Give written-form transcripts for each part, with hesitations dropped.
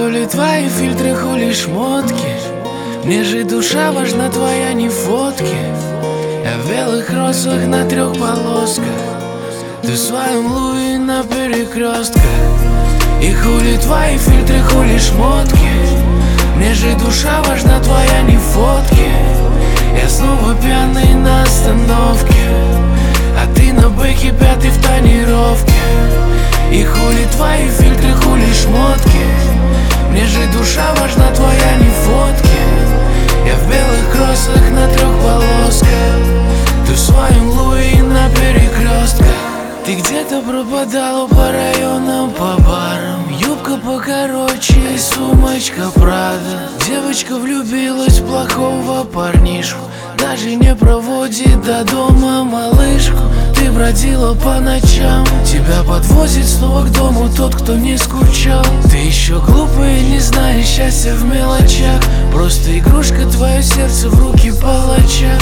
хули твои фильтры, хули шмотки. Мне же душа важна твоя, не фотки. Я в белых розах на 3 полосках, ты в своем Луи на перекрестках. И хули твои фильтры, хули шмотки. Мне же душа важна твоя, не фотки. Я снова пьяный на остановке, а ты на бэке 5-й в тонировке. И хули твои фильтры, хули шмотки. Мне же душа важна твоя, не фотки. Я в белых кроссах на 3 полосках, ты в своем Луи на перекрестках. Ты где-то пропадала по районам, по барам. Юбка покороче и сумочка Прада. Девочка влюбилась в плохого парнишку, даже не проводит до дома малышку. Ты бродила по ночам, тебя подвозит снова к дому тот, кто не скучал. Ты еще глупая и не знаешь счастья в мелочах. Просто игрушка, твое сердце в руки палача.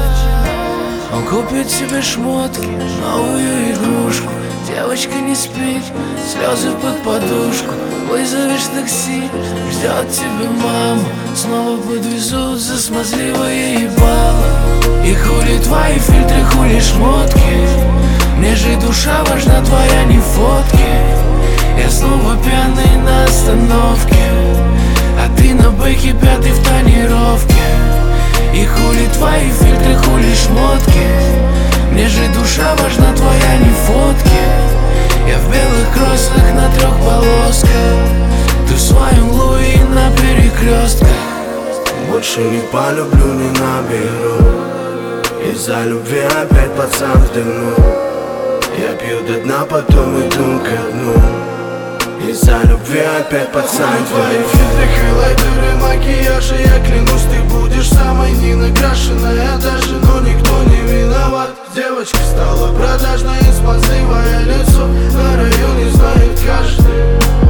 Он купит себе шмотки, новую игрушку. Девочка не спит, слезы под подушку. Вызовешь такси, ждет тебя мама. Снова подвезут за смазливое ебало. И хули твои фильтры, хули шмотки. Мне же душа важна твоя, не фотки. Я снова пьяный на остановке, а ты на бэке 5-й в тонировке. И хули твои фильтры, хули шмотки. Мне же душа важна твоя, не фотки. Я в белых кроссах на 3 полосках, ты в своем Луи на перекрестках. Больше не полюблю, не наберу. Из-за любви опять пацан в дыму. Я пью до дна, потом иду ко дну. Из-за любви опять пацан в твои фильтры, хайлайтеры, макияж. И я клянусь, ты будешь самой ненакрашенная даже. Но никто не виноват. Девочка стала продажной, смазливое лицо на районе знает каждый.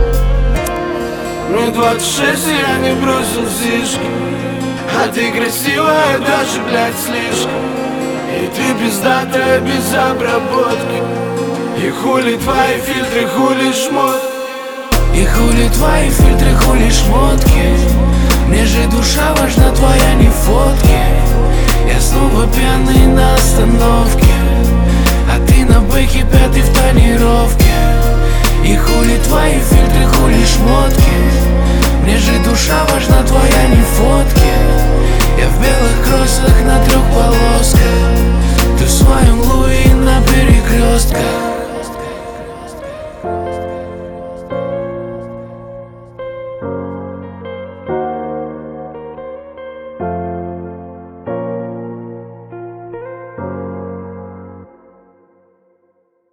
Мне 26, и я не бросил зишки, а ты красивая даже, блядь, слишком. И ты пиздатая без обработки. И хули твои фильтры, хули шмотки. И хули твои фильтры, хули шмотки. Мне же душа важна твоя, не фотки. Я снова пьяный на остановке, а ты на бэке 5-й в тонировке. И хули твои фильтры, хули шмотки.